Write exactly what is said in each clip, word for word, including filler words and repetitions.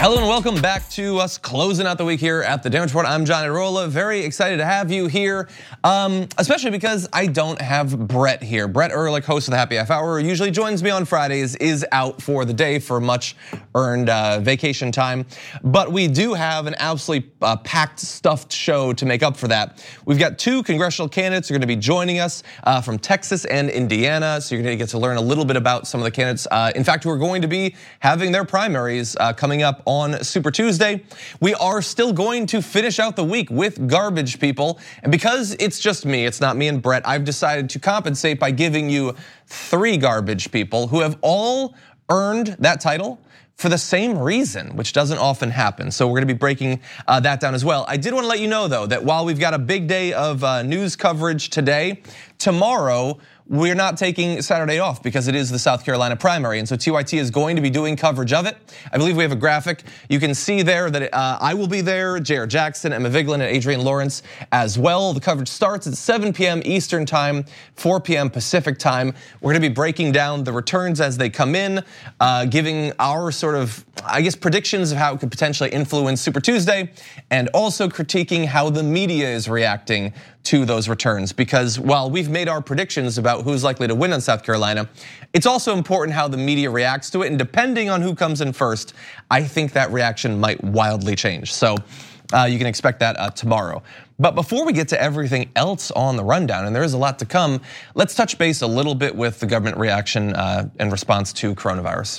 Hello and welcome back to us closing out the week here at the Damage Report. I'm John Irola. Very excited to have you here, um, especially because I don't have Brett here. Brett Ehrlich, host of the Happy Half Hour, usually joins me on Fridays, is out for the day for much earned uh, vacation time. But we do have an absolutely uh, packed, stuffed show to make up for that. We've got two congressional candidates who are going to be joining us uh, from Texas and Indiana. So you're going to get to learn a little bit about some of the candidates. Uh, in fact, who are going to be having their primaries uh, coming up on Super Tuesday. We are still going to finish out the week with garbage people. And because it's just me, it's not me and Brett, I've decided to compensate by giving you three garbage people who have all earned that title for the same reason, which doesn't often happen. So we're gonna be breaking that down as well. I did wanna let you know though, that while we've got a big day of news coverage today, tomorrow, we're not taking Saturday off because it is the South Carolina primary. And so T Y T is going to be doing coverage of it. I believe we have a graphic. You can see there that uh, I will be there, J R Jackson, Emma Vigeland, and Adrienne Lawrence as well. The coverage starts at seven p m Eastern time, four p m Pacific time. We're gonna be breaking down the returns as they come in, uh, giving our sort of, I guess, predictions of how it could potentially influence Super Tuesday, and also critiquing how the media is reacting to those returns. Because while we've made our predictions about who's likely to win in South Carolina, it's also important how the media reacts to it. And depending on who comes in first, I think that reaction might wildly change. So uh, you can expect that uh, tomorrow. But before we get to everything else on the rundown, and there is a lot to come, let's touch base a little bit with the government reaction uh, in response to coronavirus.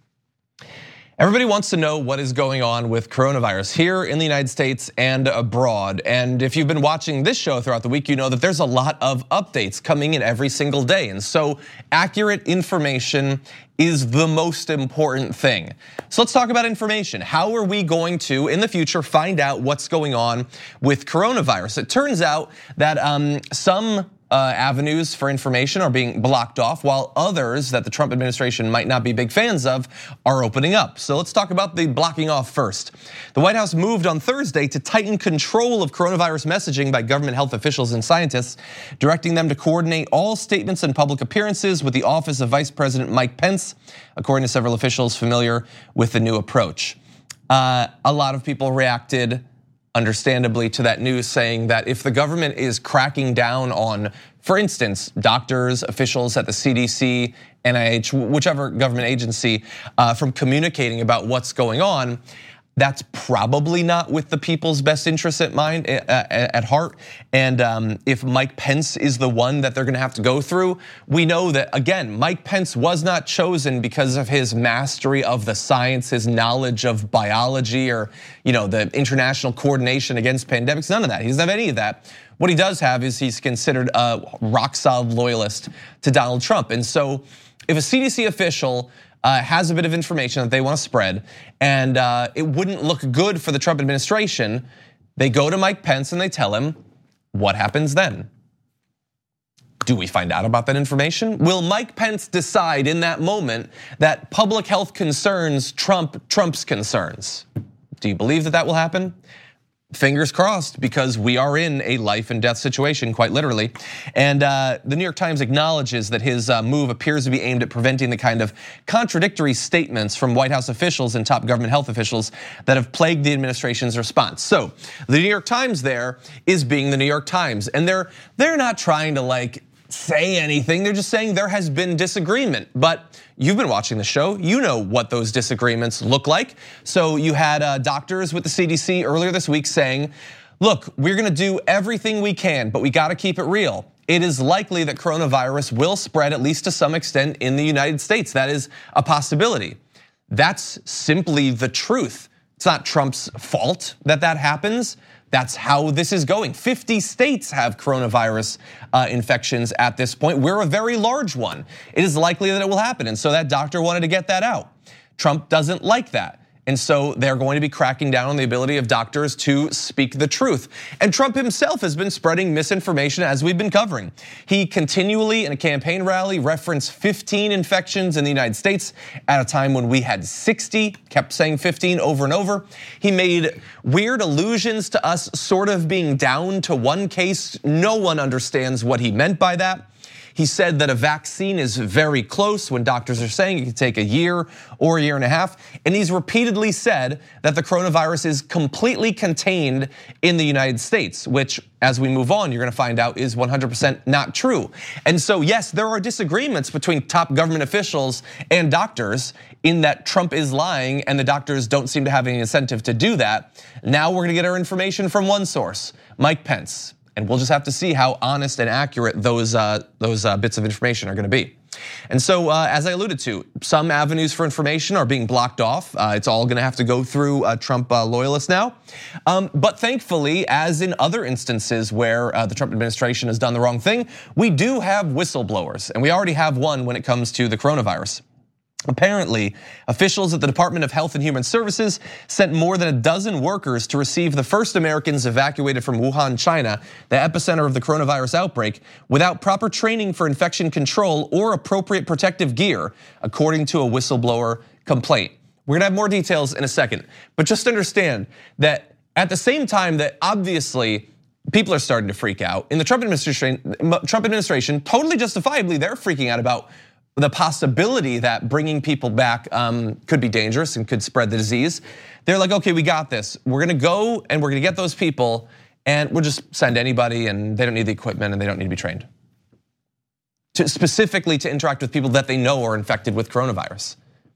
Everybody wants to know what is going on with coronavirus here in the United States and abroad. And if you've been watching this show throughout the week, you know that there's a lot of updates coming in every single day. And so accurate information is the most important thing. So let's talk about information. How are we going to, in the future, find out what's going on with coronavirus? It turns out that um, some Uh, avenues for information are being blocked off, while others that the Trump administration might not be big fans of are opening up. So let's talk about the blocking off first. The White House moved on Thursday to tighten control of coronavirus messaging by government health officials and scientists, directing them to coordinate all statements and public appearances with the office of Vice President Mike Pence, according to several officials familiar with the new approach. Uh, a lot of people reacted understandably to that news, saying that if the government is cracking down on, for instance, doctors, officials at the C D C, N I H, whichever government agency, uh, from communicating about what's going on, that's probably not with the people's best interests at mind, at heart. And if Mike Pence is the one that they're gonna have to go through, we know that, again, Mike Pence was not chosen because of his mastery of the science, his knowledge of biology, or you know, the international coordination against pandemics, none of that. He doesn't have any of that. What he does have is he's considered a rock solid loyalist to Donald Trump. And so if a C D C official Uh, has a bit of information that they want to spread, and uh, it wouldn't look good for the Trump administration, they go to Mike Pence and they tell him, what happens then? Do we find out about that information? Will Mike Pence decide in that moment that public health concerns trump Trump's concerns? Do you believe that that will happen? Fingers crossed, because we are in a life and death situation, quite literally. And the New York Times acknowledges that his move appears to be aimed at preventing the kind of contradictory statements from White House officials and top government health officials that have plagued the administration's response. So the New York Times there is being the New York Times, and they're they're not trying to like say anything. They're just saying there has been disagreement. But you've been watching the show, you know what those disagreements look like. So you had doctors with the C D C earlier this week saying, look, we're gonna do everything we can, but we gotta keep it real. It is likely that coronavirus will spread, at least to some extent, in the United States. That is a possibility. That's simply the truth. It's not Trump's fault that that happens. That's how this is going. fifty states have coronavirus infections at this point. We're a very large one. It is likely that it will happen. And so that doctor wanted to get that out. Trump doesn't like that. And so they're going to be cracking down on the ability of doctors to speak the truth. And Trump himself has been spreading misinformation as we've been covering. He continually in a campaign rally referenced fifteen infections in the United States at a time when we had sixty, kept saying fifteen over and over. He made weird allusions to us sort of being down to one case. No one understands what he meant by that. He said that a vaccine is very close when doctors are saying it could take a year or a year and a half. And he's repeatedly said that the coronavirus is completely contained in the United States, which as we move on, you're gonna find out is one hundred percent not true. And so yes, there are disagreements between top government officials and doctors in that Trump is lying and the doctors don't seem to have any incentive to do that. Now we're gonna get our information from one source, Mike Pence. And we'll just have to see how honest and accurate those uh, those uh, bits of information are going to be. And so, uh, as I alluded to, some avenues for information are being blocked off. Uh, it's all going to have to go through uh, Trump uh, loyalists now. Um, but thankfully, as in other instances where uh, the Trump administration has done the wrong thing, we do have whistleblowers, and we already have one when it comes to the coronavirus. Apparently, officials at the Department of Health and Human Services sent more than a dozen workers to receive the first Americans evacuated from Wuhan, China, the epicenter of the coronavirus outbreak, without proper training for infection control or appropriate protective gear, according to a whistleblower complaint. We're gonna have more details in a second, but just understand that at the same time that obviously people are starting to freak out, in the Trump administration, Trump administration, totally justifiably, they're freaking out about the possibility that bringing people back um, could be dangerous and could spread the disease. They're like, okay, we got this. We're gonna go and we're gonna get those people and we'll just send anybody and they don't need the equipment and they don't need to be trained. To specifically to interact with people that they know are infected with coronavirus.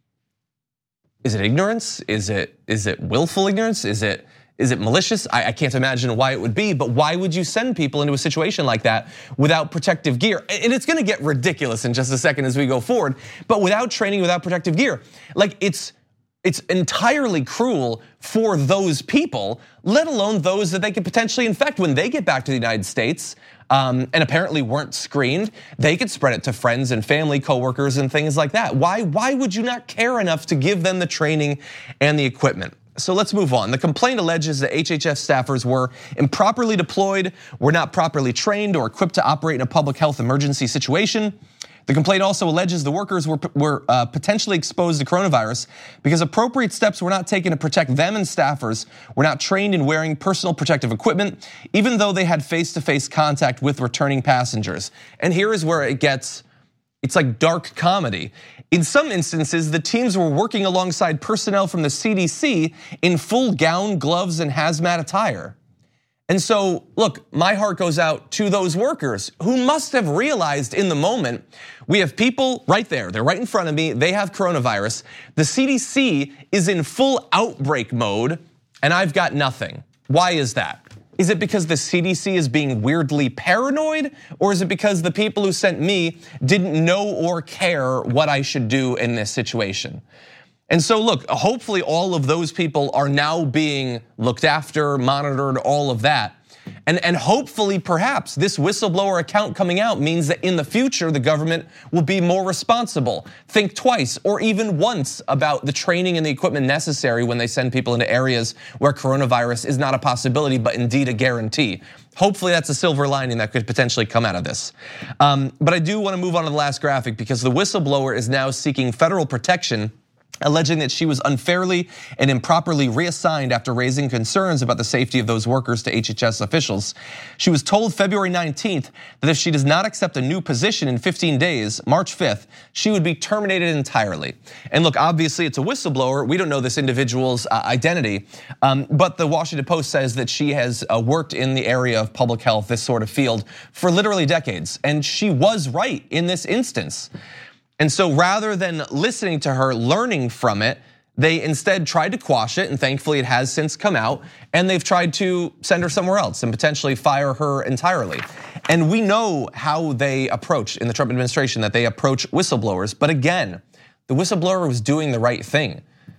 Is it ignorance? Is it is it willful ignorance? Is it Is it malicious? I can't imagine why it would be, but why would you send people into a situation like that without protective gear? And it's gonna get ridiculous in just a second as we go forward, but without training, without protective gear. Like it's it's entirely cruel for those people, let alone those that they could potentially infect when they get back to the United States um, and apparently weren't screened. They could spread it to friends and family, coworkers and things like that. Why, why would you not care enough to give them the training and the equipment? So let's move on. The complaint alleges that H H S staffers were improperly deployed, were not properly trained or equipped to operate in a public health emergency situation. The complaint also alleges the workers were, were uh, potentially exposed to coronavirus because appropriate steps were not taken to protect them, and staffers were not trained in wearing personal protective equipment, even though they had face-to-face contact with returning passengers. And here is where it gets, it's like dark comedy. In some instances, the teams were working alongside personnel from the C D C in full gown, gloves, and hazmat attire. And so, look, my heart goes out to those workers who must have realized in the moment, we have people right there, they're right in front of me, they have coronavirus. The C D C is in full outbreak mode, and I've got nothing. Why is that? Is it because the C D C is being weirdly paranoid? Or is it because the people who sent me didn't know or care what I should do in this situation? And so look, hopefully all of those people are now being looked after, monitored, all of that. And, and hopefully perhaps this whistleblower account coming out means that in the future, the government will be more responsible. Think twice or even once about the training and the equipment necessary when they send people into areas where coronavirus is not a possibility, but indeed a guarantee. Hopefully that's a silver lining that could potentially come out of this. Um, but I do wanna move on to the last graphic because the whistleblower is now seeking federal protection, alleging that she was unfairly and improperly reassigned after raising concerns about the safety of those workers to H H S officials. She was told February nineteenth that if she does not accept a new position in fifteen days, March fifth, she would be terminated entirely. And look, obviously it's a whistleblower. We don't know this individual's identity, but the Washington Post says that she has worked in the area of public health, this sort of field, for literally decades. And she was right in this instance. And so rather than listening to her, learning from it, they instead tried to quash it, and thankfully it has since come out, and they've tried to send her somewhere else and potentially fire her entirely. And we know how they approach in the Trump administration, that they approach whistleblowers, but again, the whistleblower was doing the right thing.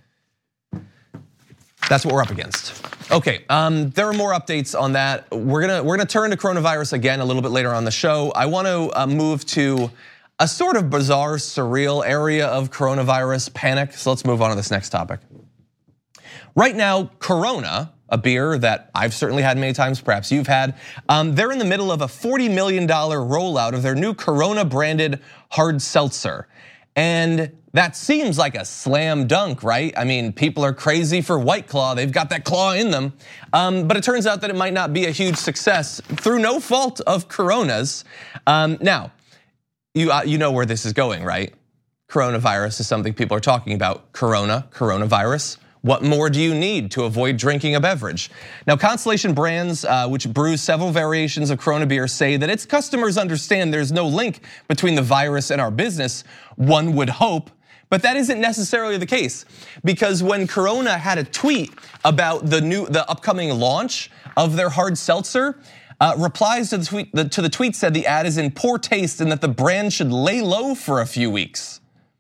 That's what we're up against. Okay, um, there are more updates on that. We're gonna, we're gonna turn to coronavirus again a little bit later on the show. I wanna move to a sort of bizarre, surreal area of coronavirus panic. So let's move on to this next topic. Right now, Corona, a beer that I've certainly had many times, perhaps you've had, um, they're in the middle of a forty million dollar rollout of their new Corona branded hard seltzer. And that seems like a slam dunk, right? I mean, people are crazy for White Claw. They've got that claw in them. Um, but it turns out that it might not be a huge success through no fault of Corona's. Um, now, You, uh, you know where this is going, right? Coronavirus is something people are talking about. Corona, coronavirus. What more do you need to avoid drinking a beverage? Now, Constellation Brands, uh, which brews several variations of Corona beer, say that its customers understand there's no link between the virus and our business. One would hope, but that isn't necessarily the case, because when Corona had a tweet about the new, the upcoming launch of their hard seltzer, uh, replies to the tweet, the, to the tweet said the ad is in poor taste and that the brand should lay low for a few weeks.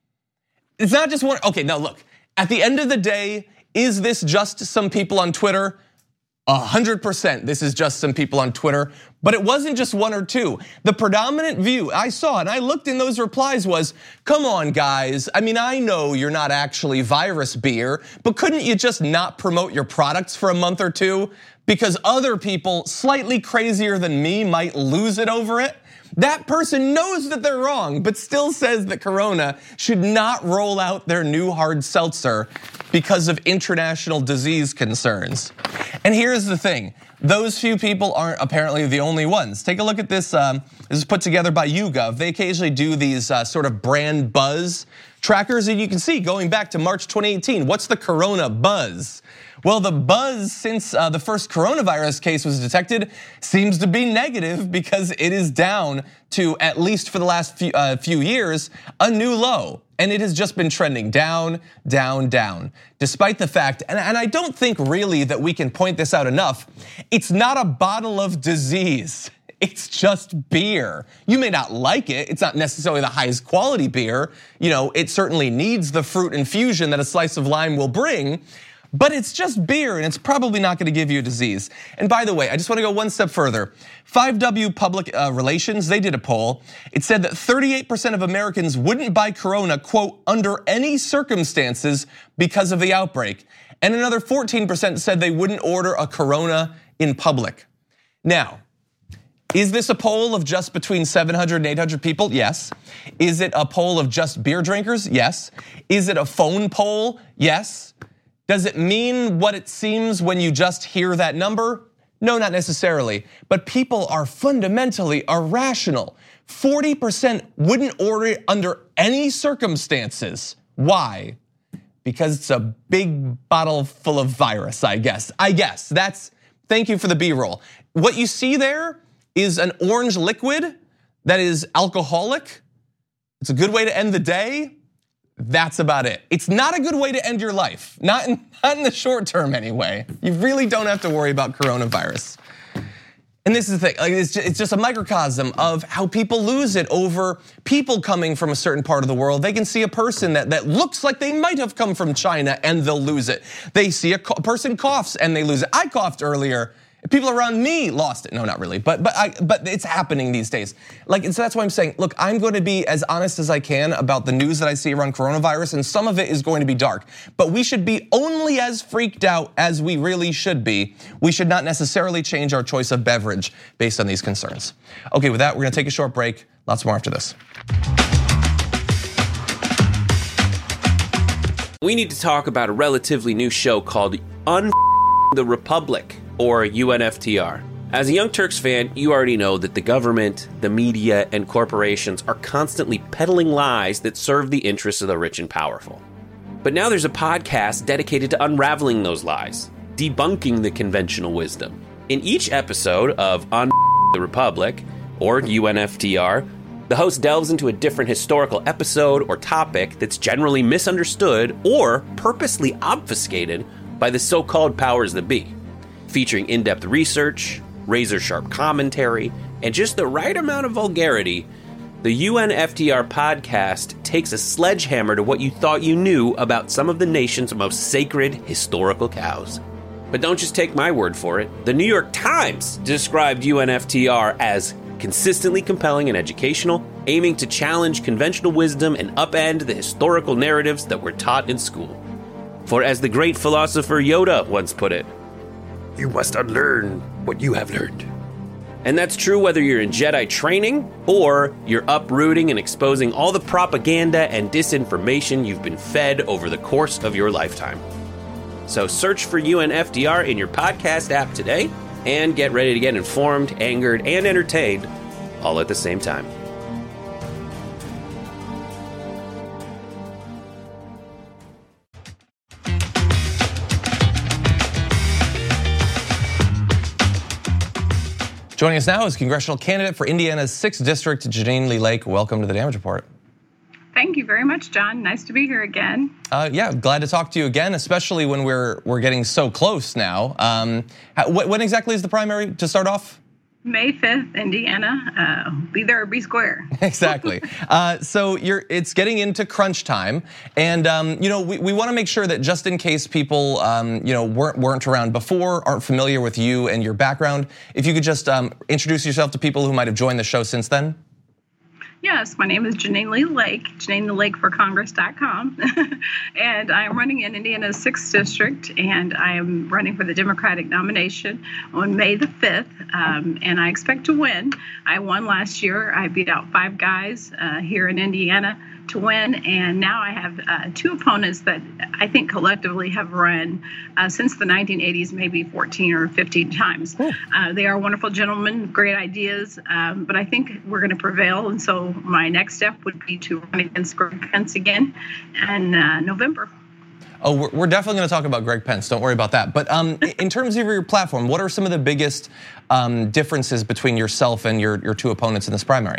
It's not just one. Okay, now look. At the end of the day, is this just some people on Twitter? A hundred percent this is just some people on Twitter, but it wasn't just one or two. The predominant view I saw, and I looked in those replies, was, come on guys, I mean, I know you're not actually virus beer, but couldn't you just not promote your products for a month or two? Because other people slightly crazier than me might lose it over it. That person knows that they're wrong, but still says that Corona should not roll out their new hard seltzer because of international disease concerns. And here's the thing, those few people aren't apparently the only ones. Take a look at this, um, this is put together by YouGov. They occasionally do these uh, sort of brand buzz trackers, and you can see going back to March twenty eighteen, what's the Corona buzz? Well, the buzz since uh, the first coronavirus case was detected seems to be negative, because it is down to, at least for the last few, uh, few years, a new low. And it has just been trending down, down, down. Despite the fact, and, and I don't think really that we can point this out enough, it's not a bottle of disease. It's just beer. You may not like it. It's not necessarily the highest quality beer. You know, it certainly needs the fruit infusion that a slice of lime will bring. But it's just beer, and it's probably not gonna give you a disease. And by the way, I just wanna go one step further. five W Public Relations, they did a poll. It said that thirty-eight percent of Americans wouldn't buy Corona, quote, under any circumstances because of the outbreak. And another fourteen percent said they wouldn't order a Corona in public. Now, is this a poll of just between seven hundred and eight hundred people? Yes. Is it a poll of just beer drinkers? Yes. Is it a phone poll? Yes. Does it mean what it seems when you just hear that number? No, not necessarily. But people are fundamentally irrational. forty percent wouldn't order it under any circumstances. Why? Because it's a big bottle full of virus, I guess. I guess, that's, thank you for the B-roll. What you see there is an orange liquid that is alcoholic. It's a good way to end the day. That's about it. It's not a good way to end your life, not in, not in the short term anyway. You really don't have to worry about coronavirus. And this is the thing, like it's, just, it's just a microcosm of how people lose it over people coming from a certain part of the world. They can see a person that, that looks like they might have come from China and they'll lose it. They see a person coughs and they lose it. I coughed earlier. People around me lost it. No, not really, but but I, but it's happening these days. Like, so that's why I'm saying, look, I'm going to be as honest as I can about the news that I see around coronavirus, and some of it is going to be dark. But we should be only as freaked out as we really should be. We should not necessarily change our choice of beverage based on these concerns. Okay, with that, we're gonna take a short break. Lots more after this. We need to talk about a relatively new show called Un the Republic, or U N F T R. As a Young Turks fan, you already know that the government, the media, and corporations are constantly peddling lies that serve the interests of the rich and powerful. But now there's a podcast dedicated to unraveling those lies, debunking the conventional wisdom. In each episode of Un the Republic, or U N F T R, the host delves into a different historical episode or topic that's generally misunderstood or purposely obfuscated by the so-called powers that be. Featuring in-depth research, razor-sharp commentary, and just the right amount of vulgarity, the U N F T R podcast takes a sledgehammer to what you thought you knew about some of the nation's most sacred historical cows. But don't just take my word for it. The New York Times described U N F T R as consistently compelling and educational, aiming to challenge conventional wisdom and upend the historical narratives that were taught in school. For as the great philosopher Yoda once put it, you must unlearn what you have learned. And that's true whether you're in Jedi training or you're uprooting and exposing all the propaganda and disinformation you've been fed over the course of your lifetime. So search for U N F T R in your podcast app today and get ready to get informed, angered, and entertained all at the same time. Joining us now is congressional candidate for Indiana's sixth District, Jeannine Lee Lake. Welcome to the Damage Report. Thank you very much, John. Nice to be here again. Uh, yeah, glad to talk to you again, especially when we're we're getting so close now. Um, how, when exactly is the primary to start off? May fifth, Indiana. Uh, be there or be square. Exactly. uh, so you're it's getting into crunch time, and um, you know we, we want to make sure that just in case people um, you know weren't weren't around before, aren't familiar with you and your background, if you could just um, introduce yourself to people who might have joined the show since then. Yes, my name is Jeannine Lee Lake, Jeannine the Lake for Congress dot com, and I am running in Indiana's sixth District, and I am running for the Democratic nomination on May the fifth, um, and I expect to win. I won last year. I beat out five guys uh, here in Indiana to win, and now I have uh, two opponents that I think collectively have run uh, since the nineteen eighties, maybe fourteen or fifteen times. Uh, they are wonderful gentlemen, great ideas, um, but I think we're going to prevail, and so my next step would be to run against Greg Pence again in uh, November. Oh, we're, we're definitely going to talk about Greg Pence. Don't worry about that. But um, in terms of your platform, what are some of the biggest um, differences between yourself and your, your two opponents in this primary?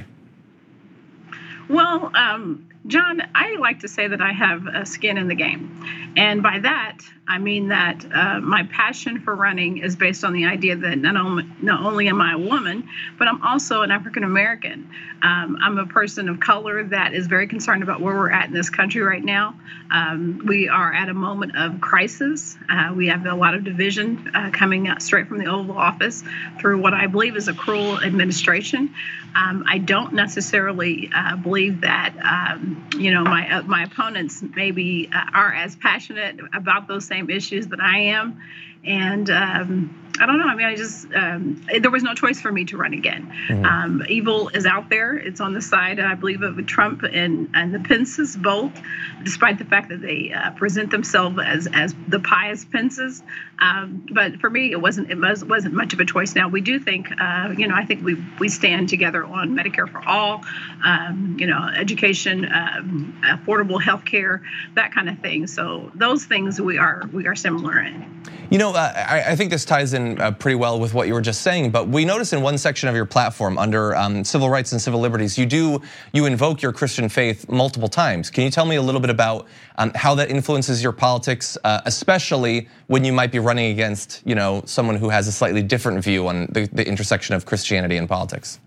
Well, um, John, I like to say that I have a skin in the game. And by that, I mean that uh, my passion for running is based on the idea that not only, not only am I a woman, but I'm also an African American. Um, I'm a person of color that is very concerned about where we're at in this country right now. Um, we are at a moment of crisis. Uh, we have a lot of division uh, coming out straight from the Oval Office through what I believe is a cruel administration. Um, I don't necessarily uh, believe that um, you know my uh, my opponents maybe uh, are as passionate about those same issues that I am, and um, I don't know. I mean, I just um, there was no choice for me to run again. Mm-hmm. Um, evil is out there. It's on the side, I believe, of Trump and and the Pences both, despite the fact that they uh, present themselves as as the pious Pences. Um, but for me, it wasn't it was wasn't much of a choice. Now we do think, uh, you know, I think we we stand together on Medicare for all, um, you know, education, um, affordable health care, that kind of thing. So those things we are we are similar in. You know, uh, I, I think this ties in uh, pretty well with what you were just saying, but we noticed in one section of your platform under um, civil rights and civil liberties, you do, you invoke your Christian faith multiple times. Can you tell me a little bit about um, how that influences your politics, uh, especially when you might be running against, you know, someone who has a slightly different view on the, the intersection of Christianity and politics?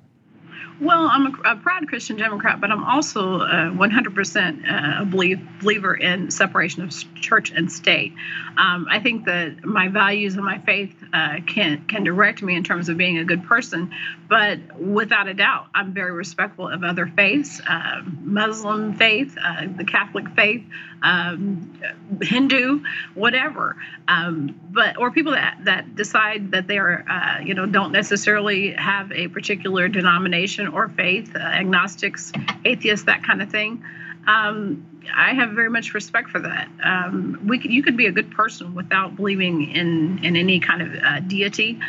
Well, I'm a, a proud Christian Democrat, but I'm also uh, one hundred percent a believe, believer in separation of church and state. Um, I think that my values and my faith uh, can can direct me in terms of being a good person, but without a doubt, I'm very respectful of other faiths, uh, Muslim faith, uh, the Catholic faith, um, Hindu, whatever. Um, but or people that that decide that they are, uh, you know, don't necessarily have a particular denomination or faith, uh, agnostics, atheists, that kind of thing. Um, I have very much respect for that. Um, we could, you could be a good person without believing in, in any kind of uh, deity.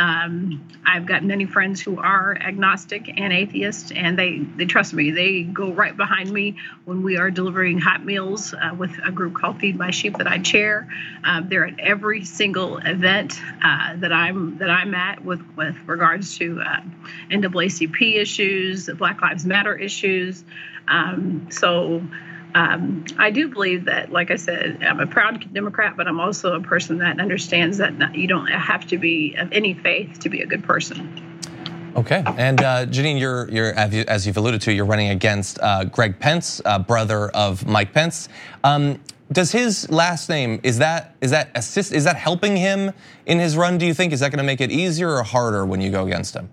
Um, I've got many friends who are agnostic and atheist, and they, they trust me. They go right behind me when we are delivering hot meals uh, with a group called Feed My Sheep that I chair. Uh, they're at every single event uh, that I'm that I'm at with with regards to uh, N double A C P issues, Black Lives Matter issues. Um, so. Um, I do believe that, like I said, I'm a proud Democrat, but I'm also a person that understands that you don't have to be of any faith to be a good person. Okay, and uh, Jeannine, you're, you're as you've alluded to, you're running against uh, Greg Pence, uh, brother of Mike Pence. Um, does his last name, is that is that assist is that helping him in his run? Do you think is that going to make it easier or harder when you go against him?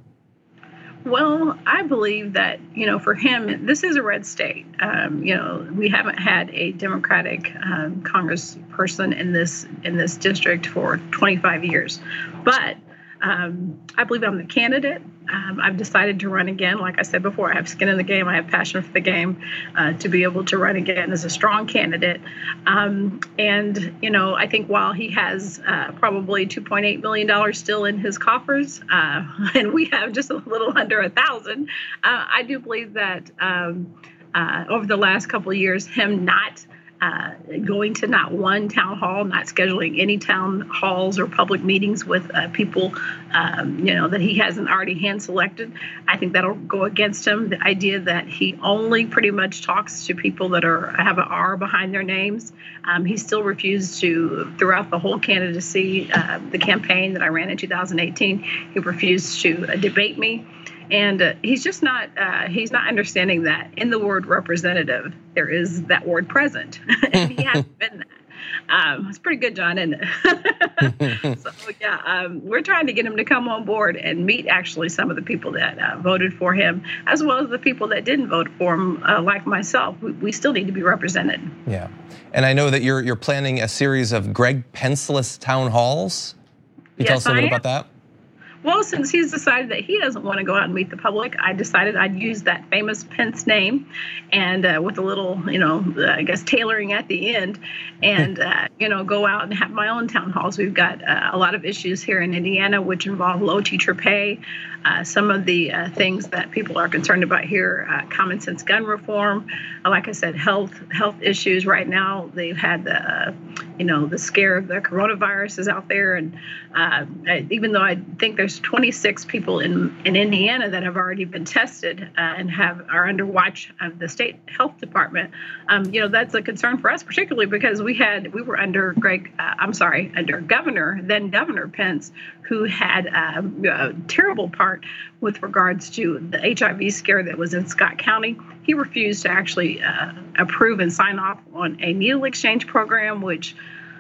Well, I believe that, you know, for him, this is a red state. Um, you know, we haven't had a Democratic um, congressperson in this in this district for twenty-five years. But um, I believe I'm the candidate. Um, I've decided to run again. Like I said before, I have skin in the game. I have passion for the game uh, to be able to run again as a strong candidate. Um, and, you know, I think while he has uh, probably two point eight million dollars still in his coffers, uh, and we have just a little under a thousand, uh, I do believe that um, uh, over the last couple of years, him not uh, going to not one town hall, not scheduling any town halls or public meetings with uh, people, um, you know, that he hasn't already hand selected. I think that'll go against him. The idea that he only pretty much talks to people that are have an R behind their names. Um, he still refused to, throughout the whole candidacy, uh, the campaign that I ran in two thousand eighteen, he refused to uh, debate me. And uh, he's just not, uh, he's not understanding that in the word representative, there is that word present. And he hasn't been that. Um, it's pretty good, John, isn't it? So, yeah, um, we're trying to get him to come on board and meet actually some of the people that uh, voted for him, as well as the people that didn't vote for him, uh, like myself. We, we still need to be represented. Yeah. And I know that you're you're planning a series of Greg Pence-less town halls. Can you Yes, tell us a little bit I am. about that? Well, since he's decided that he doesn't want to go out and meet the public, I decided I'd use that famous Pence name, and uh, with a little, you know, uh, I guess tailoring at the end, and uh, you know, go out and have my own town halls. We've got uh, a lot of issues here in Indiana, which involve low teacher pay. Uh, some of the uh, things that people are concerned about here, uh, common sense gun reform. Uh, like I said, health health issues. Right now, they've had the, uh, you know, the scare of the coronavirus is out there, and uh, I, even though I think there's twenty-six people in, in Indiana that have already been tested uh, and have are under watch of the state health department. Um, you know, that's a concern for us, particularly because we had we were under Greg. Uh, I'm sorry, under Governor then Governor Pence, who had um, a terrible part with regards to the H I V scare that was in Scott County. He refused to actually uh, approve and sign off on a needle exchange program, which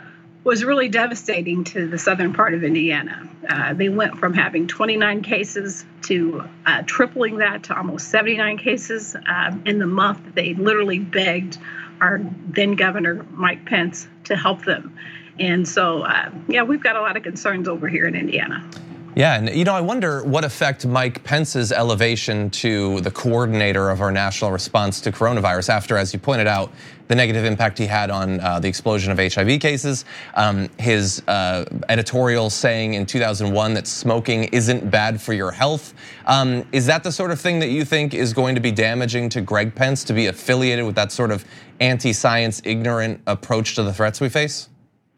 was really devastating to the southern part of Indiana. Uh, they went from having twenty-nine cases to uh, tripling that to almost seventy-nine cases um, in the month. They literally begged our then Governor Mike Pence to help them. And so, uh, yeah, we've got a lot of concerns over here in Indiana. Yeah, and you know, I wonder what effect Mike Pence's elevation to the coordinator of our national response to coronavirus after, as you pointed out, the negative impact he had on uh, the explosion of H I V cases, um, his uh, editorial saying in two thousand one that smoking isn't bad for your health. Um, is that the sort of thing that you think is going to be damaging to Greg Pence, to be affiliated with that sort of anti-science, ignorant approach to the threats we face?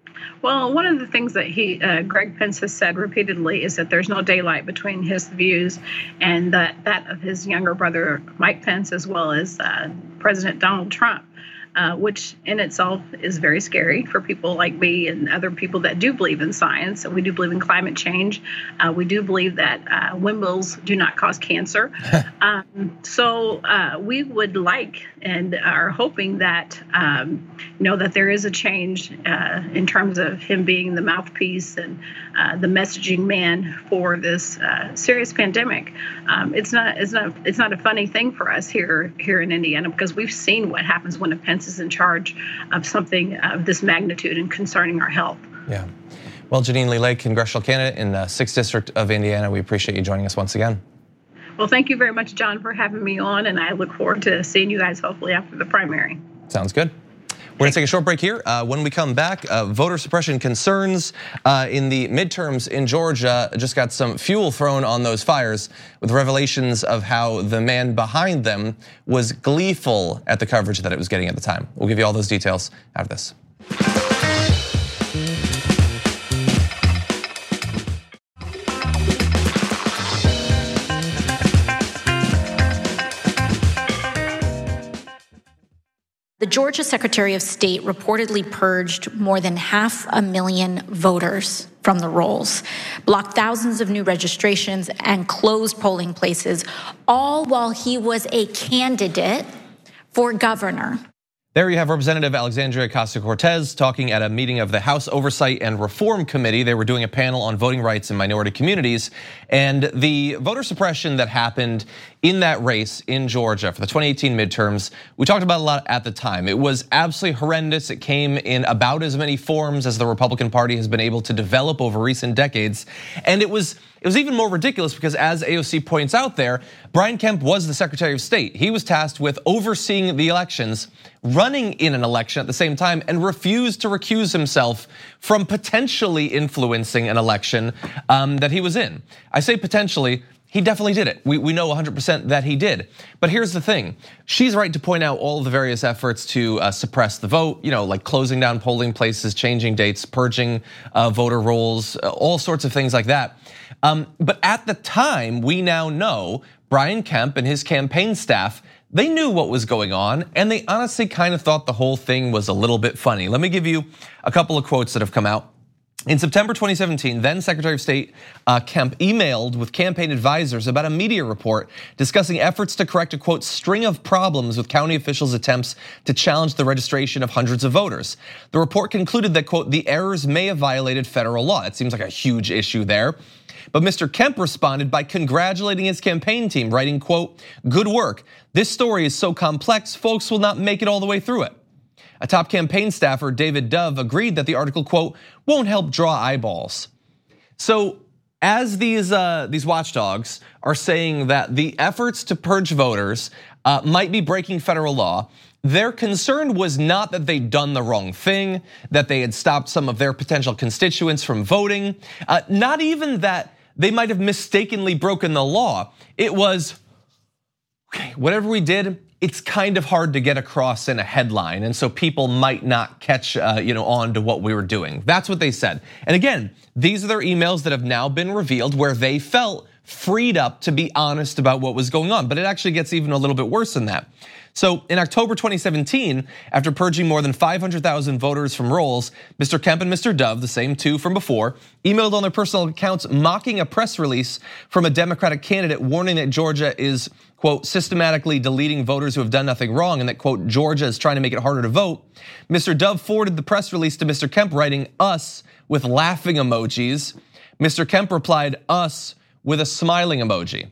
Well, one of the things that he, uh, Greg Pence has said repeatedly is that there's no daylight between his views and that, that of his younger brother, Mike Pence, as well as uh, President Donald Trump. Uh, which in itself is very scary for people like me and other people that do believe in science. We do believe in climate change. Uh, we do believe that uh, windmills do not cause cancer. um, so uh, we would like and are hoping that, um, you know, that there is a change uh, in terms of him being the mouthpiece and uh, the messaging man for this uh, serious pandemic. Um, it's not, it's not, it's not a funny thing for us here, here in Indiana, because we've seen what happens when a Pence is in charge of something of this magnitude and concerning our health. Yeah. Well, Jeanine Lee Lake, congressional candidate in the sixth District of Indiana, we appreciate you joining us once again. Well, thank you very much, John, for having me on, and I look forward to seeing you guys hopefully after the primary. Sounds good. We're gonna take a short break here. Uh, when we come back, uh, voter suppression concerns uh, in the midterms in Georgia just got some fuel thrown on those fires with revelations of how the man behind them was gleeful at the coverage that it was getting at the time. We'll give you all those details after this. The Georgia Secretary of State reportedly purged more than half a million voters from the rolls, blocked thousands of new registrations, and closed polling places, all while he was a candidate for governor. There you have Representative Alexandria Ocasio-Cortez talking at a meeting of the House Oversight and Reform Committee. They were doing a panel on voting rights in minority communities, and the voter suppression that happened in that race in Georgia for the twenty eighteen midterms, we talked about a lot at the time. It was absolutely horrendous. It came in about as many forms as the Republican Party has been able to develop over recent decades, and it was It was even more ridiculous because, as A O C points out there, Brian Kemp was the Secretary of State. He was tasked with overseeing the elections, running in an election at the same time, and refused to recuse himself from potentially influencing an election um, that he was in. I say potentially he definitely did it. We, we know one hundred percent that he did. But here's the thing. She's right to point out all of the various efforts to uh, suppress the vote, you know, like closing down polling places, changing dates, purging uh, voter rolls, uh, all sorts of things like that. Um, but at the time, we now know Brian Kemp and his campaign staff, they knew what was going on, and they honestly kind of thought the whole thing was a little bit funny. Let me give you a couple of quotes that have come out. In September twenty seventeen, then Secretary of State uh, Kemp emailed with campaign advisors about a media report discussing efforts to correct a, quote, string of problems with county officials' attempts to challenge the registration of hundreds of voters. The report concluded that, quote, the errors may have violated federal law. It seems like a huge issue there. But Mister Kemp responded by congratulating his campaign team, writing, quote, good work. This story is so complex, folks will not make it all the way through it. A top campaign staffer, David Dove, agreed that the article, quote, won't help draw eyeballs. So as these uh, these watchdogs are saying that the efforts to purge voters uh, might be breaking federal law, their concern was not that they'd done the wrong thing, that they had stopped some of their potential constituents from voting, uh, not even that they might have mistakenly broken the law. It was, okay, whatever we did, it's kind of hard to get across in a headline, and so people might not catch uh, you know, on to what we were doing. That's what they said. And again, these are their emails that have now been revealed where they felt freed up to be honest about what was going on. But it actually gets even a little bit worse than that. So in October twenty seventeen, after purging more than five hundred thousand voters from rolls, Mister Kemp and Mister Dove, the same two from before, emailed on their personal accounts mocking a press release from a Democratic candidate warning that Georgia is, quote, systematically deleting voters who have done nothing wrong and that, quote, Georgia is trying to make it harder to vote. Mister Dove forwarded the press release to Mister Kemp, writing us with laughing emojis. Mister Kemp replied us with a smiling emoji.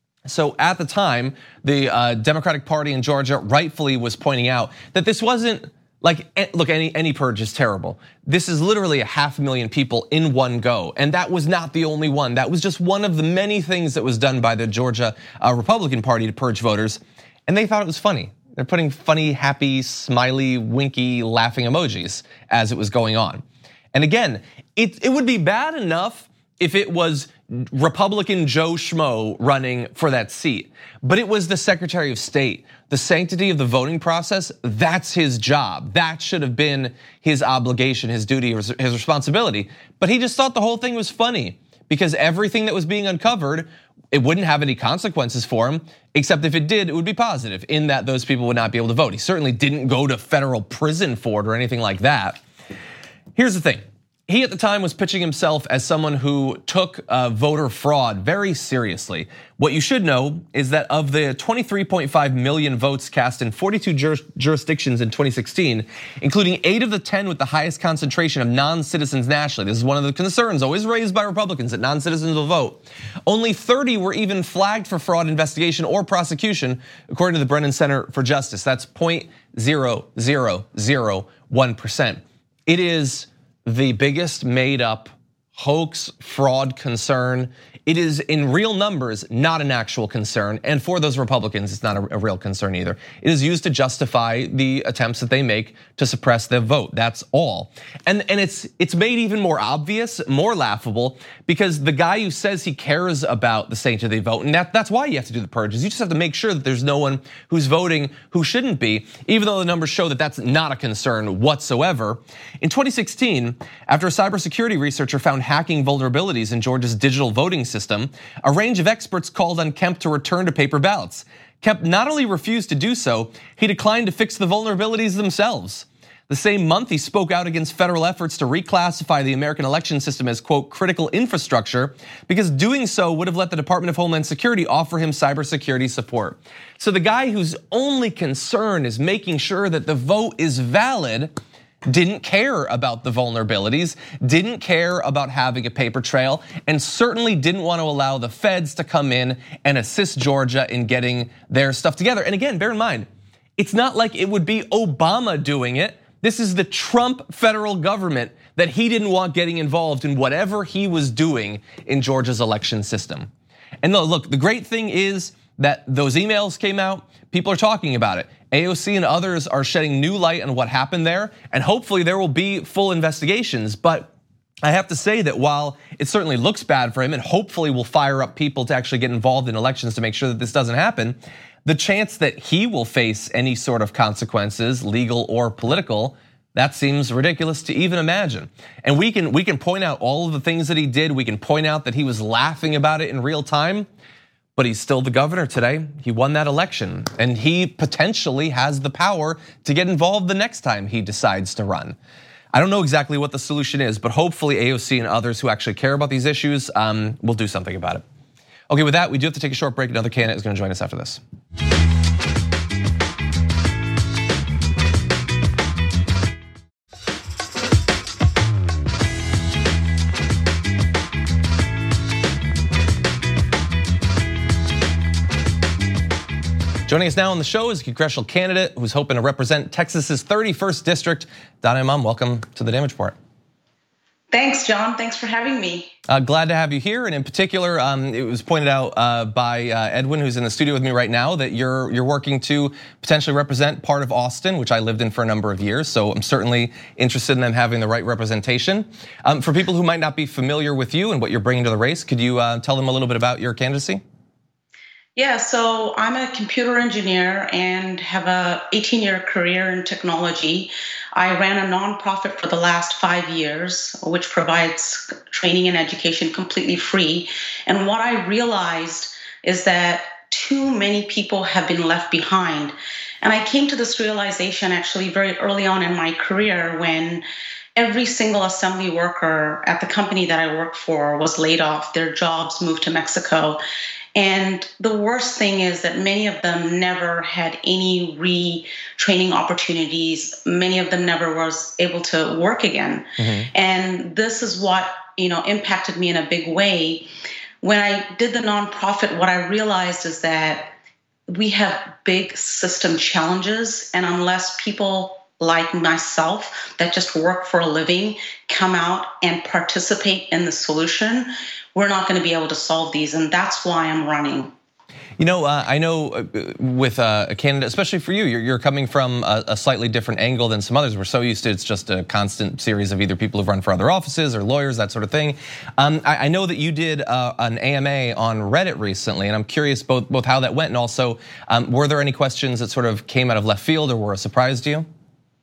So at the time, the uh, Democratic Party in Georgia rightfully was pointing out that this wasn't like, look, any, any purge is terrible. This is literally a half a million people in one go. And that was not the only one. That was just one of the many things that was done by the Georgia uh, Republican Party to purge voters. And they thought it was funny. They're putting funny, happy, smiley, winky, laughing emojis as it was going on. And again, it, it would be bad enough if it was Republican Joe Schmo running for that seat. But it was the Secretary of State. The sanctity of the voting process, that's his job. That should have been his obligation, his duty, his responsibility. But he just thought the whole thing was funny because everything that was being uncovered, it wouldn't have any consequences for him, except if it did, it would be positive in that those people would not be able to vote. He certainly didn't go to federal prison for it or anything like that. Here's the thing. He at the time was pitching himself as someone who took uh, voter fraud very seriously. What you should know is that of the twenty-three point five million votes cast in forty-two juris jurisdictions in twenty sixteen, including eight of the ten with the highest concentration of non-citizens nationally. This is one of the concerns always raised by Republicans, that non-citizens will vote. Only thirty were even flagged for fraud investigation or prosecution, according to the Brennan Center for Justice. That's zero point zero zero zero one percent. It is the biggest made up hoax, fraud concern. It is in real numbers, not an actual concern. And for those Republicans, it's not a real concern either. It is used to justify the attempts that they make to suppress the vote. That's all. And, and it's, it's made even more obvious, more laughable, because the guy who says he cares about the sanctity of the vote, and that, that's why you have to do the purges. You just have to make sure that there's no one who's voting who shouldn't be, even though the numbers show that that's not a concern whatsoever. In twenty sixteen, after a cybersecurity researcher found hacking vulnerabilities in Georgia's digital voting system, a range of experts called on Kemp to return to paper ballots. Kemp not only refused to do so, he declined to fix the vulnerabilities themselves. The same month, he spoke out against federal efforts to reclassify the American election system as, quote, critical infrastructure, because doing so would have let the Department of Homeland Security offer him cybersecurity support. So the guy whose only concern is making sure that the vote is valid didn't care about the vulnerabilities, didn't care about having a paper trail, and certainly didn't want to allow the feds to come in and assist Georgia in getting their stuff together. And again, bear in mind, it's not like it would be Obama doing it. This is the Trump federal government that he didn't want getting involved in whatever he was doing in Georgia's election system. And look, the great thing is that those emails came out, people are talking about it. A O C and others are shedding new light on what happened there, and hopefully there will be full investigations. But I have to say that while it certainly looks bad for him and hopefully will fire up people to actually get involved in elections to make sure that this doesn't happen, the chance that he will face any sort of consequences, legal or political, that seems ridiculous to even imagine. And we can we can point out all of the things that he did. We can point out that he was laughing about it in real time, but he's still the governor today. He won that election, and he potentially has the power to get involved the next time he decides to run. I don't know exactly what the solution is, but hopefully A O C and others who actually care about these issues um, will do something about it. Okay, with that, we do have to take a short break. Another candidate is going to join us after this. Joining us now on the show is a congressional candidate who's hoping to represent Texas's thirty-first district. Donna Imam, welcome to the Damage Report. Thanks, John. Thanks for having me. Uh, glad to have you here, and in particular, um, it was pointed out uh, by uh, Edwin, who's in the studio with me right now, that you're you're working to potentially represent part of Austin, which I lived in for a number of years. So I'm certainly interested in them having the right representation. Um, for people who might not be familiar with you and what you're bringing to the race, could you uh, tell them a little bit about your candidacy? Yeah, so I'm a computer engineer and have a eighteen year career in technology. I ran a nonprofit for the last five years, which provides training and education completely free. And what I realized is that too many people have been left behind. And I came to this realization actually very early on in my career when every single assembly worker at the company that I worked for was laid off. Their jobs moved to Mexico. And the worst thing is that many of them never had any retraining opportunities. Many of them never was able to work again. Mm-hmm. And this is what, you know, impacted me in a big way. When I did the nonprofit, what I realized is that we have big system challenges, and unless people like myself that just work for a living come out and participate in the solution, we're not going to be able to solve these, and that's why I'm running. You know, uh, I know with uh, a candidate, especially for you, you're, you're coming from a, a slightly different angle than some others. We're so used to it's just a constant series of either people who've run for other offices or lawyers, that sort of thing. Um, I, I know that you did uh, an A M A on Reddit recently, and I'm curious both both how that went, and also um, were there any questions that sort of came out of left field or were a surprise to you?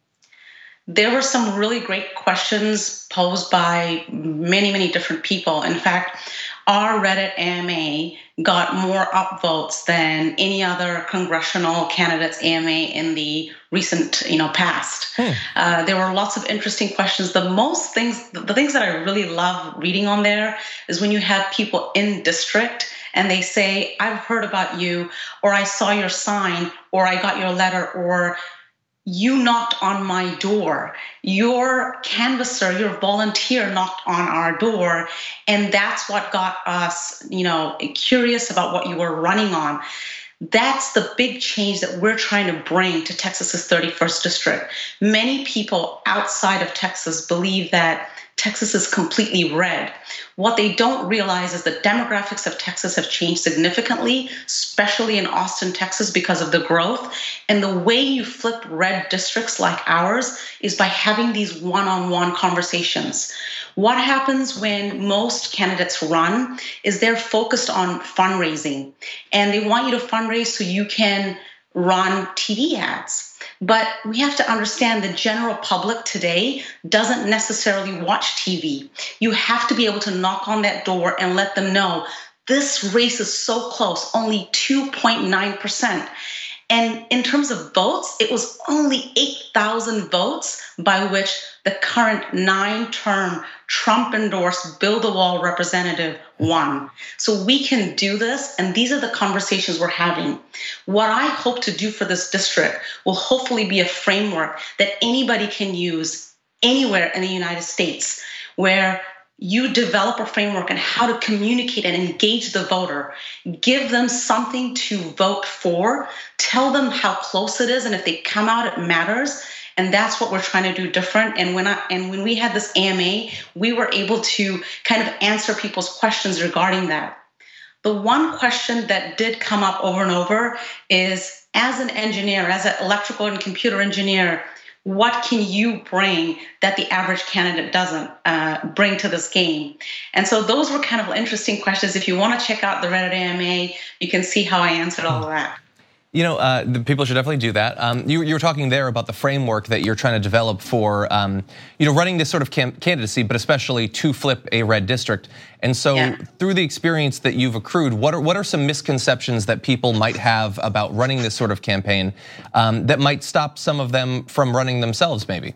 There were some really great questions posed by many, many different people. In fact, our Reddit A M A got more upvotes than any other congressional candidate's A M A in the recent, you know, past. Hmm. Uh, there were lots of interesting questions. The most things, the things that I really love reading on there is when you have people in district and they say, "I've heard about you," or "I saw your sign," or "I got your letter," or "You knocked on my door." Your canvasser, your volunteer knocked on our door, and that's what got us, you know, curious about what you were running on. That's the big change that we're trying to bring to Texas's thirty-first district. Many people outside of Texas believe that Texas is completely red. What they don't realize is the demographics of Texas have changed significantly, especially in Austin, Texas, because of the growth. And the way you flip red districts like ours is by having these one-on-one conversations. What happens when most candidates run is they're focused on fundraising, and they want you to fundraise so you can run T V ads. But we have to understand the general public today doesn't necessarily watch T V. You have to be able to knock on that door and let them know this race is so close, only two point nine percent. And in terms of votes, it was only eight thousand votes by which the current nine-term Trump-endorsed Build the Wall representative won. So we can do this, and these are the conversations we're having. What I hope to do for this district will hopefully be a framework that anybody can use anywhere in the United States, where you develop a framework on how to communicate and engage the voter, give them something to vote for, tell them how close it is, and if they come out, it matters. And that's what we're trying to do different. And when I, and when we had this A M A, we were able to kind of answer people's questions regarding that. The one question that did come up over and over is, as an engineer, as an electrical and computer engineer, what can you bring that the average candidate doesn't uh, bring to this game? And so those were kind of interesting questions. If you want to check out the Reddit A M A, you can see how I answered all of that. You know, uh, the people should definitely do that. Um, you, you were talking there about the framework that you're trying to develop for, um, you know, running this sort of candidacy, but especially to flip a red district. And so, yeah. through the experience that you've accrued, what are what are some misconceptions that people might have about running this sort of campaign um, that might stop some of them from running themselves, maybe?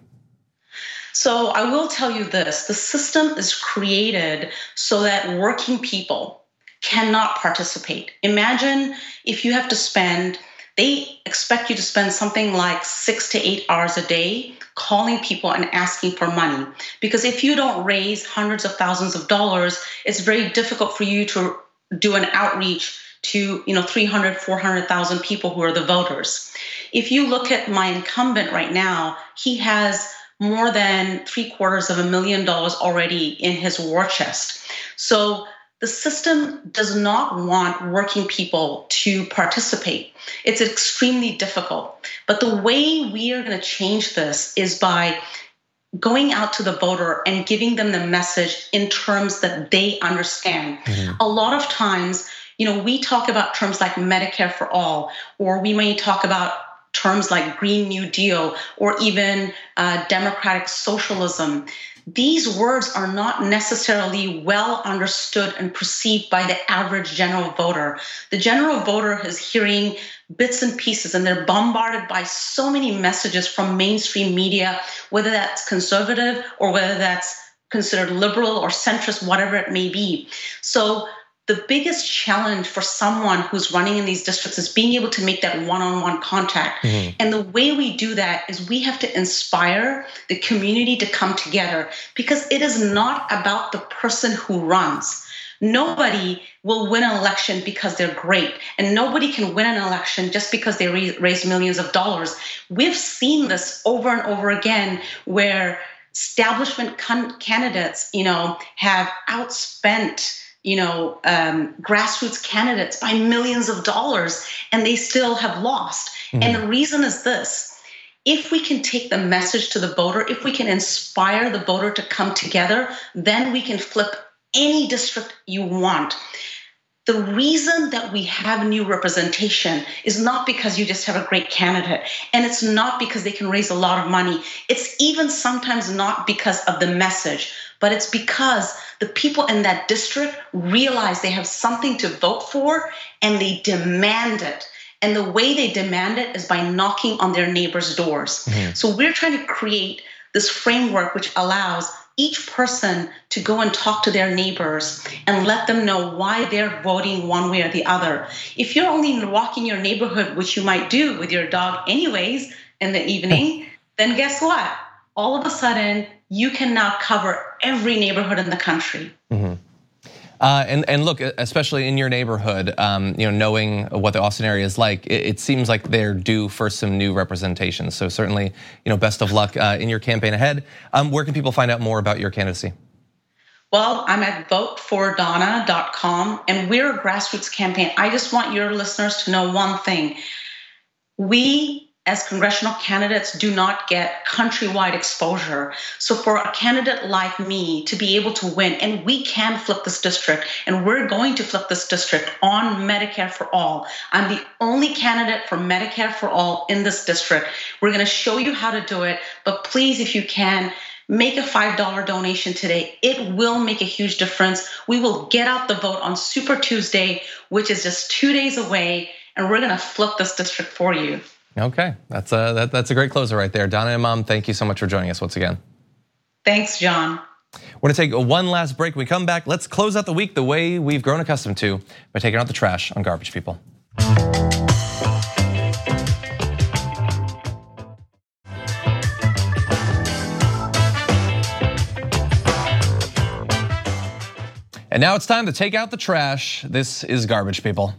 So I will tell you this: the system is created so that working people cannot participate. Imagine if you have to spend, they expect you to spend something like six to eight hours a day calling people and asking for money. Because if you don't raise hundreds of thousands of dollars, it's very difficult for you to do an outreach to, you know, three hundred, four hundred thousand people who are the voters. If you look at my incumbent right now, he has more than three quarters of a million dollars already in his war chest. So the system does not want working people to participate. It's extremely difficult. But the way we are going to change this is by going out to the voter and giving them the message in terms that they understand. Mm-hmm. A lot of times, you know, we talk about terms like Medicare for all, or we may talk about terms like Green New Deal, or even uh, democratic socialism. These words are not necessarily well understood and perceived by the average general voter. The general voter is hearing bits and pieces, and they're bombarded by so many messages from mainstream media, whether that's conservative or whether that's considered liberal or centrist, whatever it may be. So the biggest challenge for someone who's running in these districts is being able to make that one-on-one contact. Mm-hmm. And the way we do that is we have to inspire the community to come together, because it is not about the person who runs. Nobody will win an election because they're great, and nobody can win an election just because they raise millions of dollars. We've seen this over and over again, where establishment candidates, you know, have outspent you know, um, grassroots candidates by millions of dollars, and they still have lost. Mm-hmm. And the reason is this: if we can take the message to the voter, if we can inspire the voter to come together, then we can flip any district you want. The reason that we have new representation is not because you just have a great candidate, and it's not because they can raise a lot of money. It's even sometimes not because of the message, but it's because the people in that district realize they have something to vote for, and they demand it. And the way they demand it is by knocking on their neighbors' doors. Mm-hmm. So we're trying to create this framework which allows each person to go and talk to their neighbors and let them know why they're voting one way or the other. If you're only walking your neighborhood, which you might do with your dog anyways in the evening, then guess what? All of a sudden, you can now cover every neighborhood in the country. Mm-hmm. Uh, and, and look, especially in your neighborhood, um, you know, knowing what the Austin area is like, it, it seems like they're due for some new representation. So certainly, you know, best of luck uh, in your campaign ahead. Um, where can people find out more about your candidacy? Well, I'm at vote for donna dot com, and we're a grassroots campaign. I just want your listeners to know one thing. We, as congressional candidates, do not get countrywide exposure. So for a candidate like me to be able to win, and we can flip this district, and we're going to flip this district on Medicare for all. I'm the only candidate for Medicare for all in this district. We're gonna show you how to do it, but please, if you can, make a five dollar donation today. It will make a huge difference. We will get out the vote on Super Tuesday, which is just two days away, and we're gonna flip this district for you. Okay, that's a, that, that's a great closer right there. Donna Imam, thank you so much for joining us once again. Thanks, John. We're gonna take one last break. When we come back, let's close out the week the way we've grown accustomed to, by taking out the trash on Garbage People. And now it's time to take out the trash. This is Garbage People.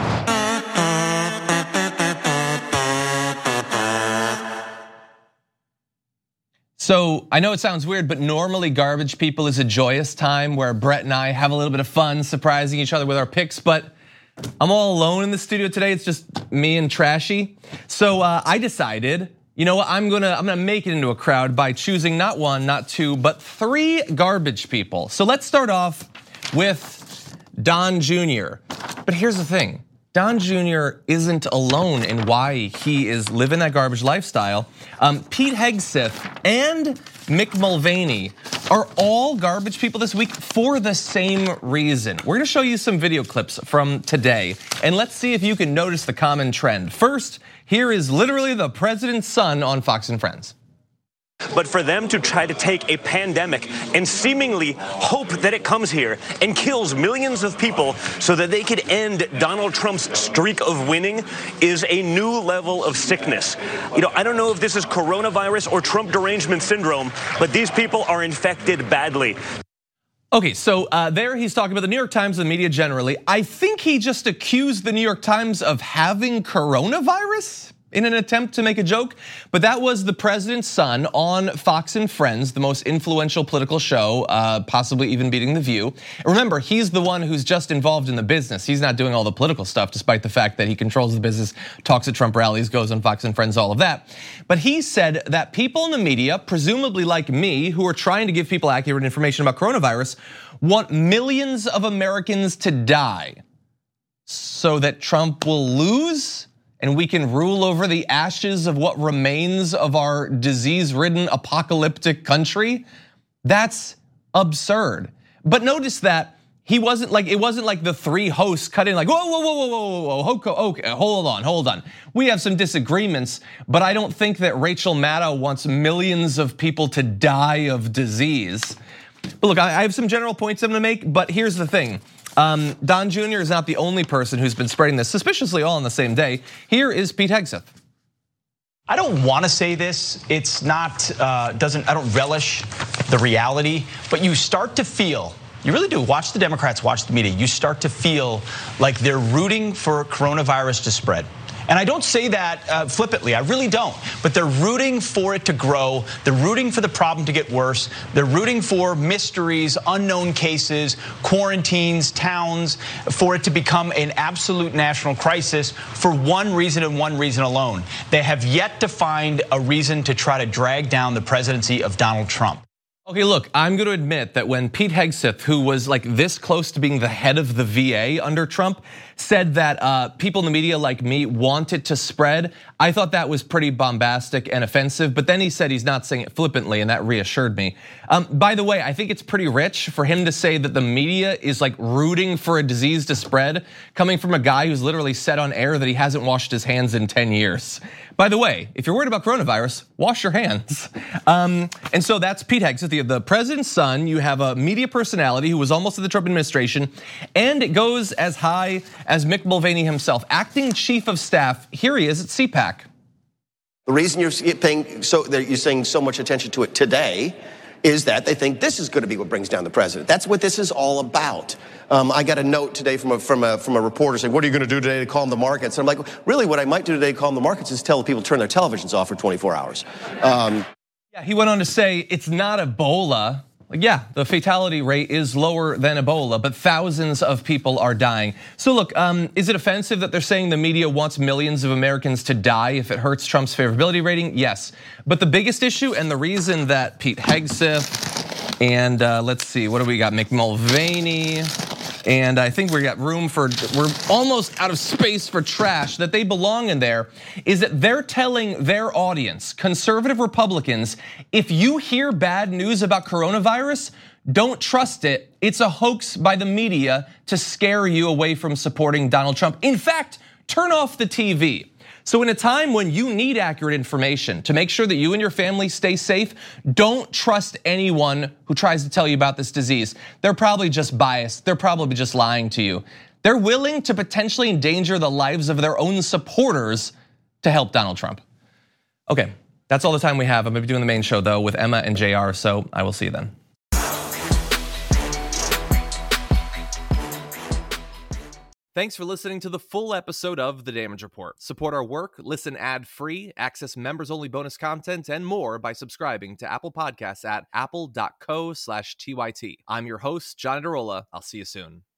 So I know it sounds weird, but normally Garbage People is a joyous time where Brett and I have a little bit of fun surprising each other with our picks, but I'm all alone in the studio today. It's just me and Trashy. So uh, I decided, You know what? I'm gonna I'm gonna make it into a crowd by choosing not one, not two, but three garbage people. So let's start off with Don Junior But here's the thing. Don Junior isn't alone in why he is living that garbage lifestyle. Um, Pete Hegseth and Mick Mulvaney are all garbage people this week for the same reason. We're gonna show you some video clips from today, and let's see if you can notice the common trend. First, here is literally the president's son on Fox and Friends. But for them to try to take a pandemic and seemingly hope that it comes here and kills millions of people so that they could end Donald Trump's streak of winning is a new level of sickness. You know, I don't know if this is coronavirus or Trump derangement syndrome, but these people are infected badly. Okay, so uh, there he's talking about the New York Times and the media generally. I think he just accused the New York Times of having coronavirus in an attempt to make a joke, but that was the president's son on Fox and Friends, the most influential political show, uh, possibly even beating The View. Remember, he's the one who's just involved in the business. He's not doing all the political stuff, despite the fact that he controls the business, talks at Trump rallies, goes on Fox and Friends, all of that. But he said that people in the media, presumably like me, who are trying to give people accurate information about coronavirus, want millions of Americans to die so that Trump will lose and we can rule over the ashes of what remains of our disease-ridden apocalyptic country. That's absurd. But notice that he wasn't like, it wasn't like the three hosts cut in like, whoa, whoa, whoa, whoa, whoa, whoa, whoa, okay, hold on, hold on. We have some disagreements, but I don't think that Rachel Maddow wants millions of people to die of disease. But look, I have some general points I'm gonna make, but here's the thing. Um, Don Junior is not the only person who's been spreading this suspiciously all on the same day. Here is Pete Hegseth. I don't want to say this. It's not, uh, doesn't, I don't relish the reality, but you start to feel, you really do, watch the Democrats, watch the media, you start to feel like they're rooting for coronavirus to spread. And I don't say that uh, flippantly, I really don't. But they're rooting for it to grow. They're rooting for the problem to get worse. They're rooting for mysteries, unknown cases, quarantines, towns, for it to become an absolute national crisis for one reason and one reason alone. They have yet to find a reason to try to drag down the presidency of Donald Trump. Okay, look, I'm gonna admit that when Pete Hegseth, who was like this close to being the head of the V A under Trump, said that uh, people in the media like me want it to spread, I thought that was pretty bombastic and offensive, but then he said he's not saying it flippantly, and that reassured me. Um, by the way, I think it's pretty rich for him to say that the media is like rooting for a disease to spread, coming from a guy who's literally said on air that he hasn't washed his hands in ten years. By the way, if you're worried about coronavirus, wash your hands. Um, and so that's Pete Hegseth, the, the president's son. You have a media personality who was almost in the Trump administration, and it goes as high as Mick Mulvaney himself, acting chief of staff. Here he is at C PAC. The reason you're paying so you're saying so much attention to it today is that they think this is going to be what brings down the president. That's what this is all about. Um, I got a note today from a from a from a reporter saying, "What are you going to do today to calm the markets?" And I'm like, "Really, what I might do today to calm the markets is tell people to turn their televisions off for twenty-four hours." Um, yeah, he went on to say it's not Ebola. Like, yeah, the fatality rate is lower than Ebola, but thousands of people are dying. So look, um, is it offensive that they're saying the media wants millions of Americans to die if it hurts Trump's favorability rating? Yes, but the biggest issue and the reason that Pete Hegseth and uh, let's see, what do we got? Mick Mulvaney. And I think we got room for, we're almost out of space for trash, that they belong in there, is that they're telling their audience, conservative Republicans, if you hear bad news about coronavirus, don't trust it. It's a hoax by the media to scare you away from supporting Donald Trump. In fact, turn off the T V. So in a time when you need accurate information to make sure that you and your family stay safe, don't trust anyone who tries to tell you about this disease. They're probably just biased. They're probably just lying to you. They're willing to potentially endanger the lives of their own supporters to help Donald Trump. Okay, that's all the time we have. I'm gonna be doing the main show though with Emma and J R, so I will see you then. Thanks for listening to the full episode of The Damage Report. Support our work, listen ad-free, access members-only bonus content, and more by subscribing to Apple Podcasts at apple dot co slash T Y T. I'm your host, John Iadarola. I'll see you soon.